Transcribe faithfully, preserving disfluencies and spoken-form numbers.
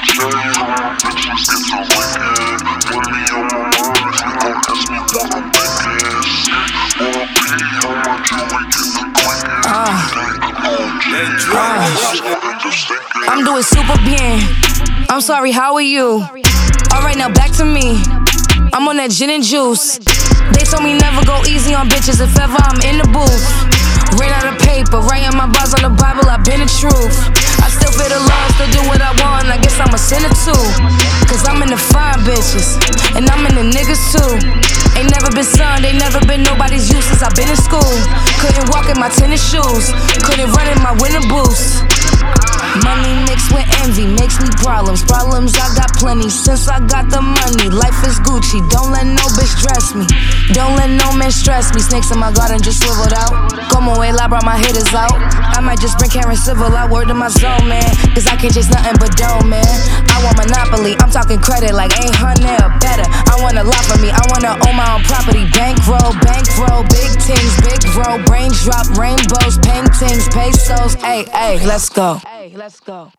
I'm doing super bien. I'm sorry, how are you? Alright, now back to me. I'm on that gin and juice. They told me never go easy on bitches if ever I'm in the booth. Ran out of paper, writing my bars on the Bible, I've been the truth. I still feel the love, still do what I want, I guess I'm a sinner too. Cause I'm in the fine bitches, and I'm in the niggas too. Ain't never been son, they never been nobody's use since I've been in school. Couldn't walk in my tennis shoes, couldn't run in my winter boots. Money mixed with envy makes me problems. Problems I got plenty since I got the money. Life is Gucci, don't let no bitch dress me. Don't let no man stress me. Snakes in my garden just swiveled out. Como el I brought my hitters out. I might just bring Karen Civil out, word to my soul, man. Cause I can't chase nothing but dough, man. I want monopoly, I'm talking credit like eight hundred or better. I want a lot for me, I wanna own my own property. Bankroll, bankroll, big teams, big roll. Brain drop, rainbows, paintings, pesos. Ay, ay, let's go. Let's go.